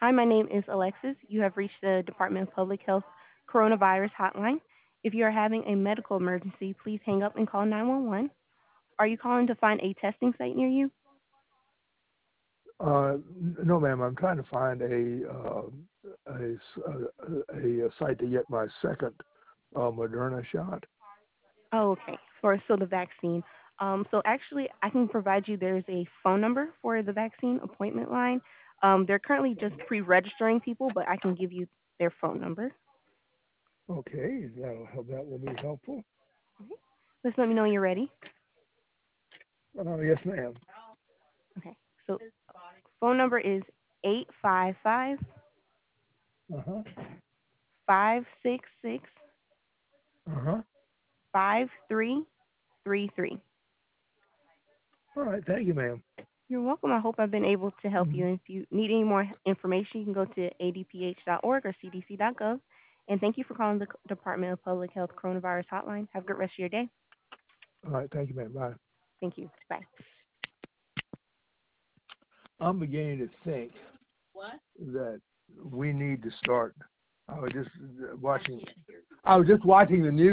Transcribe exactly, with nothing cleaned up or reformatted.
Hi, my name is Alexis. You have reached the Department of Public Health Coronavirus Hotline. If you are having a medical emergency, please hang up and call nine one one. Are you calling to find a testing site near you? Uh, no, ma'am. I'm trying to find a uh, a, a, a site to get my second uh, Moderna shot. Oh, okay. For so the vaccine. Um, so actually, I can provide you. There's a phone number for the vaccine appointment line. Um, they're currently just pre-registering people, but I can give you their phone number. Okay, that'll help. That will be helpful. Just let me know when you're ready. Uh, yes, ma'am. Okay. So phone number is eight five five Uh huh. five six six Uh huh. five three three three. All right. Thank you, ma'am. You're welcome. I hope I've been able to help you. Mhm. And if you need any more information, you can go to a d p h dot org or c d c dot gov. And thank you for calling the Department of Public Health Coronavirus Hotline. Have a good rest of your day. All right. Thank you, ma'am. Bye. Thank you. Bye. I'm beginning to think that we need to start. I was just watching. I was just watching the news.